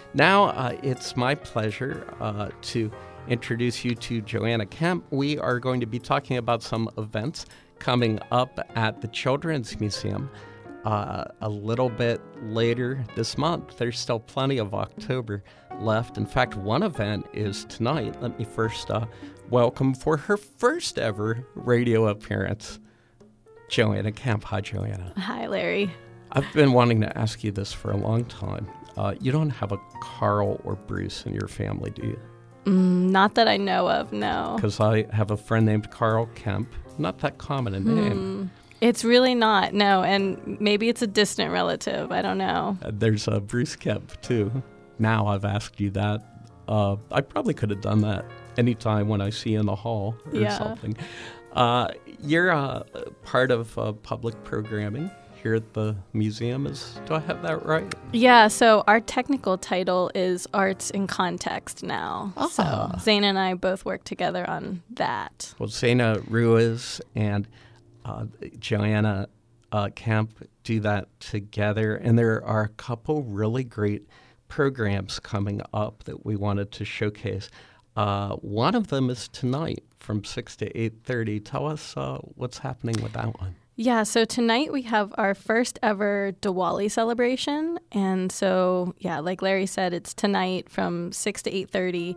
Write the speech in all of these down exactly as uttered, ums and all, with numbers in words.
Now uh, it's my pleasure uh, to introduce you to Joanna Kemp. We are going to be talking about some events coming up at the Children's Museum uh, a little bit later this month. There's still plenty of October left. In fact, one event is tonight. Let me first uh, welcome for her first ever radio appearance, Joanna Kemp. Hi, Joanna. Hi, Larry. I've been wanting to ask you this for a long time. Uh, you don't have a Carl or Bruce in your family, do you? Mm, not that I know of, no. Because I have a friend named Carl Kemp. Not that common a name. Hmm. It's really not, no. And maybe it's a distant relative. I don't know. Uh, there's a Bruce Kemp, too. Now I've asked you that. Uh, I probably could have done that anytime when I see you in the hall or yeah. something. Uh, you're uh, part of uh, public programming here at the museum. Is do I have that right? Yeah, so our technical title is Arts in Context now. Ah. So Zaina and I both work together on that. Well, Zaina Ruiz and uh, Joanna uh, Kemp do that together, and there are a couple really great programs coming up that we wanted to showcase. Uh, one of them is tonight from six to eight thirty. Tell us uh, what's happening with that one. Yeah, so tonight we have our first ever Diwali celebration. And so, yeah, like Larry said, it's tonight from six to eight thirty.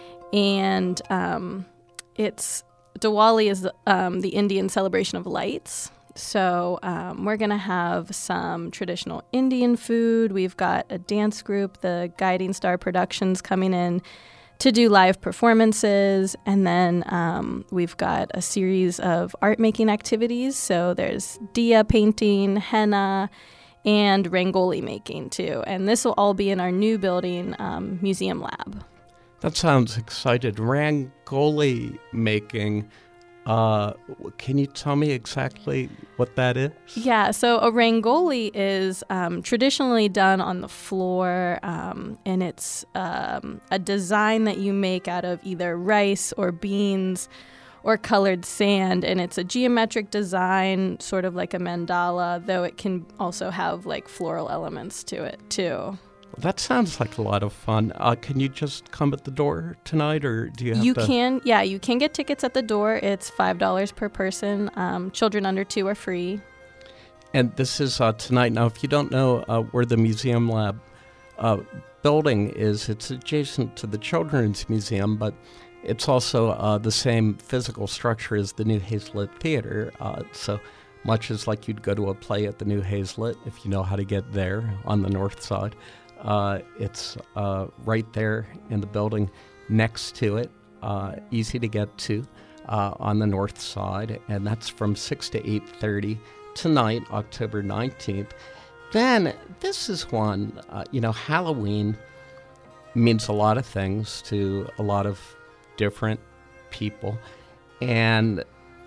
And um, it's Diwali is um, the Indian celebration of lights. So um, we're going to have some traditional Indian food. We've got a dance group, the Guiding Star Productions, coming in to do live performances, and then um, we've got a series of art-making activities. So there's diya painting, henna, and rangoli making, too. And this will all be in our new building, um, Museum Lab. That sounds exciting. Rangoli making. Uh, can you tell me exactly what that is? Yeah, so a rangoli is um, traditionally done on the floor, um, and it's um, a design that you make out of either rice or beans or colored sand, and it's a geometric design, sort of like a mandala, though it can also have like floral elements to it too. That sounds like a lot of fun. Uh, can you just come at the door tonight, or do you have you to? You can, yeah, you can get tickets at the door. It's five dollars per person. Um, children under two are free. And this is uh, tonight. Now, if you don't know uh, where the Museum Lab uh, building is, it's adjacent to the Children's Museum, but it's also uh, the same physical structure as the New Hazlitt Theater. Uh, so much as like you'd go to a play at the New Hazlitt, if you know how to get there on the north side. Uh, it's uh, right there in the building next to it, uh, easy to get to uh, on the north side, and that's from six to eight thirty tonight, October nineteenth. Then this is one, uh, you know, Halloween means a lot of things to a lot of different people, and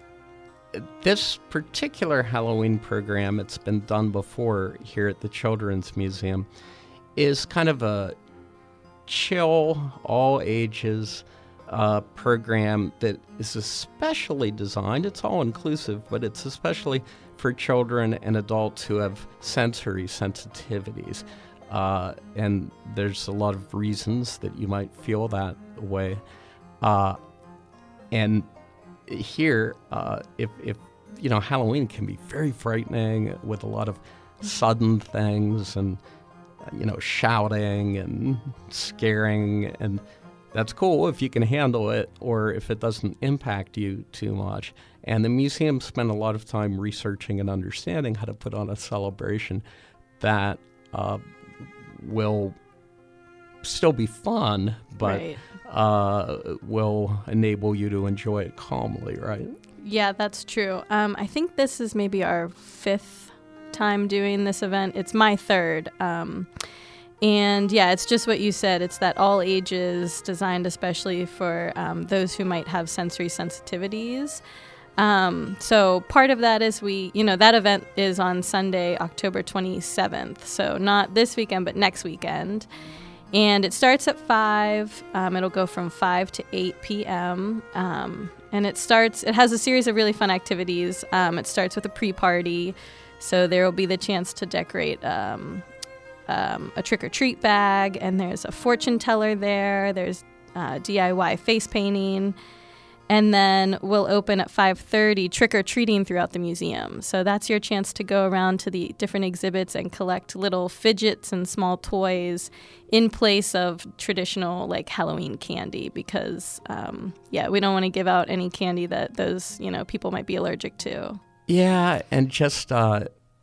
this particular Halloween program, it's been done before here at the Children's Museum, is kind of a chill, all ages uh, program that is especially designed, it's all inclusive, but it's especially for children and adults who have sensory sensitivities. Uh, and there's a lot of reasons that you might feel that way. Uh, and here, uh, if, if, you know, Halloween can be very frightening with a lot of sudden things and you know, shouting and scaring, and that's cool if you can handle it or if it doesn't impact you too much. And the museum spent a lot of time researching and understanding how to put on a celebration that uh, will still be fun, but right. uh, will enable you to enjoy it calmly, right? Yeah, that's true. Um, I think this is maybe our fifth time doing this event. It's my third. Um, and yeah, it's just what you said. It's that all ages, designed especially for um, those who might have sensory sensitivities. Um, so part of that is we, you know, that event is on Sunday, October twenty-seventh. So not this weekend, but next weekend. And it starts at five. Um, it'll go from five to eight p.m. Um, and it starts, it has a series of really fun activities. Um, it starts with a pre-party. So there will be the chance to decorate um, um, a trick-or-treat bag, and there's a fortune teller there. There's uh, D I Y face painting. And then we'll open at five thirty, trick-or-treating throughout the museum. So that's your chance to go around to the different exhibits and collect little fidgets and small toys in place of traditional, like, Halloween candy because, um, yeah, we don't want to give out any candy that those, you know, people might be allergic to. Yeah, and just, uh,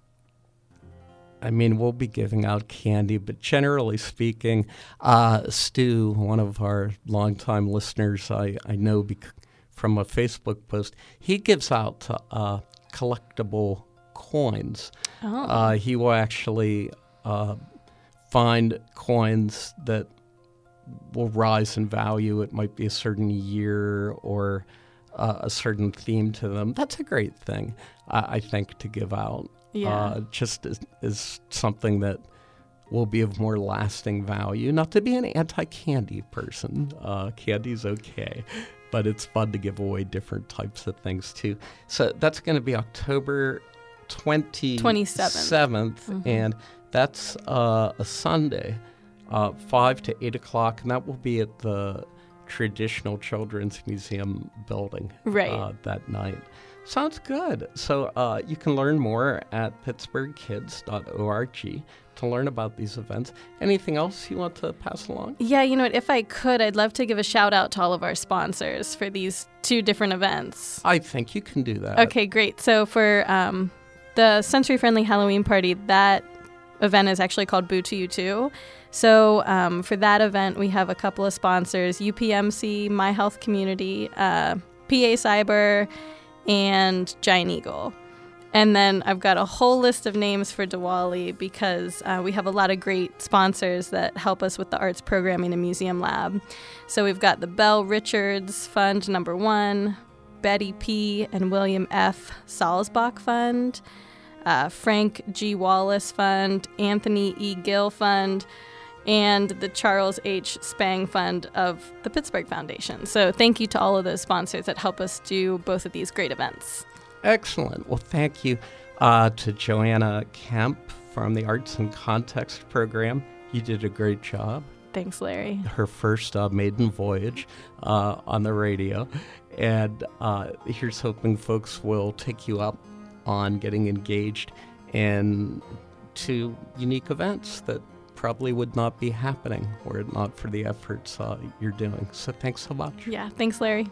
I mean, we'll be giving out candy, but generally speaking, uh, Stu, one of our longtime listeners, I, I know bec- from a Facebook post, he gives out uh, collectible coins. Oh. Uh, he will actually uh, find coins that will rise in value. It might be a certain year or uh, a certain theme to them. That's a great thing, I, I think, to give out. Yeah. Uh, just is, is something that will be of more lasting value. Not to be an anti-candy person. Uh, candy's okay, but it's fun to give away different types of things too. So that's going to be October twenty-seventh, Mm-hmm. and that's uh, a Sunday, uh, five to eight o'clock, and that will be at the traditional Children's Museum building Right. uh, that night. Sounds good. So uh, you can learn more at pittsburgh kids dot org to learn about these events. Anything else you want to pass along? Yeah, you know what? If I could, I'd love to give a shout out to all of our sponsors for these two different events. I think you can do that. Okay, great. So for um, the Sensory Friendly Halloween Party, that event is actually called Boo to You Too. So um, for that event, we have a couple of sponsors, U P M C, My Health Community, uh, P A Cyber, and Giant Eagle. And then I've got a whole list of names for Diwali because uh, we have a lot of great sponsors that help us with the arts programming and museum lab. So we've got the Bell Richards Fund number one, Betty P. and William F. Salzbach Fund, uh, Frank G. Wallace Fund, Anthony E. Gill Fund, and the Charles H. Spang Fund of the Pittsburgh Foundation. So thank you to all of those sponsors that help us do both of these great events. Excellent. Well, thank you uh, to Joanna Kemp from the Arts and Context program. You did a great job. Thanks, Larry. Her first uh, maiden voyage uh, on the radio. And uh, here's hoping folks will take you up on getting engaged in two unique events that probably would not be happening were it not for the efforts uh, you're doing. So thanks so much. Yeah, thanks, Larry.